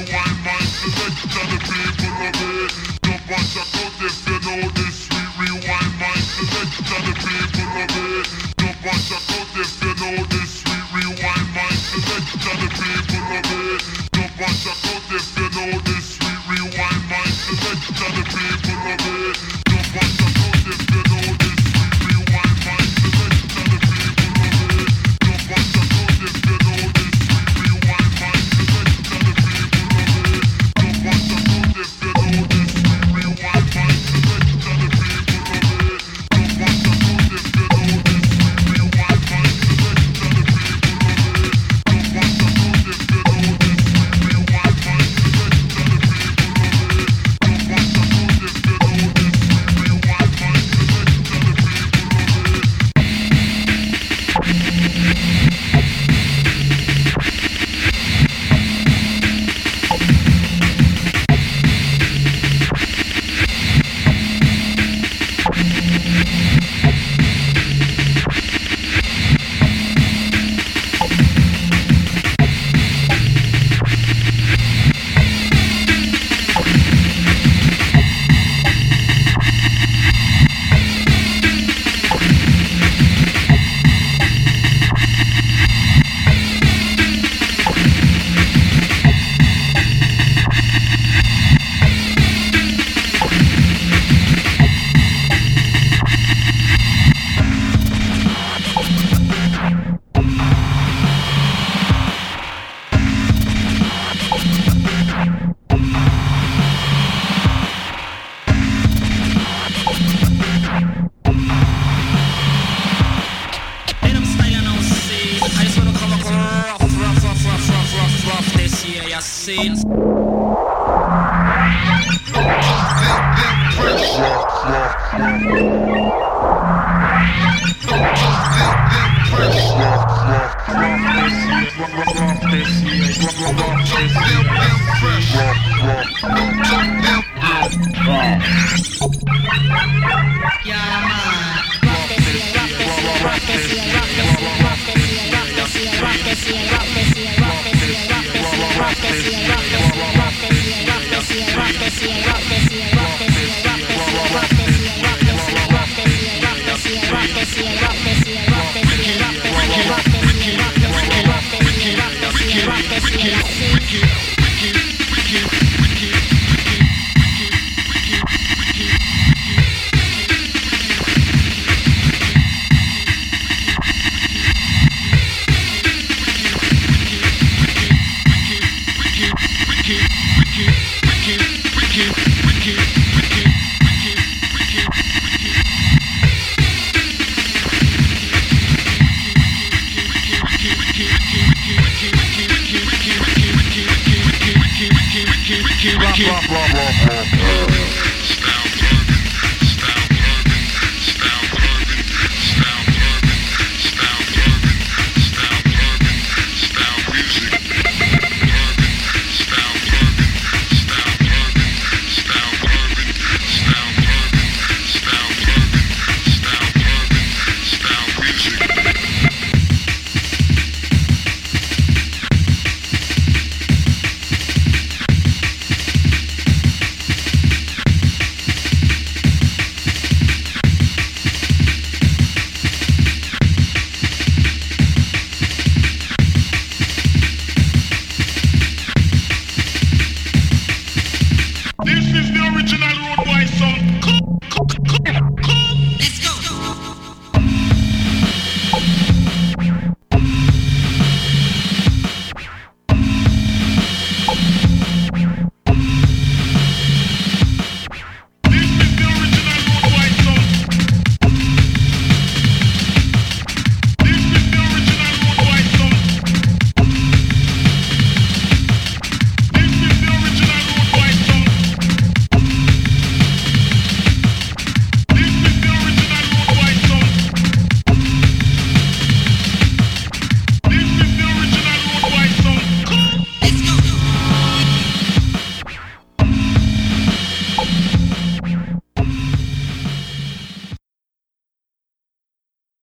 rewind my selection, the people of it. Jump and check out if you know this sweet rewind my selection, the people of it. Jump and check out if you know this sweet rewind my selection, the people of it. Jump and check out if you know this sweet rewind my selection, the people of it. Jump and check out if you know this sweet rewind my selection, the people of it. Jump and check out if you know this sweet rewind my selection, the people of it. Jump and check out if you know this sweet rewind my selection, the people of it. Jump and check out if you know this sweet rewind my selection, the people of it. Jump and check out if you know this sweet rewind my selection, the people of it. Jump and check out if you know this sweet rewind my selection, the people of it.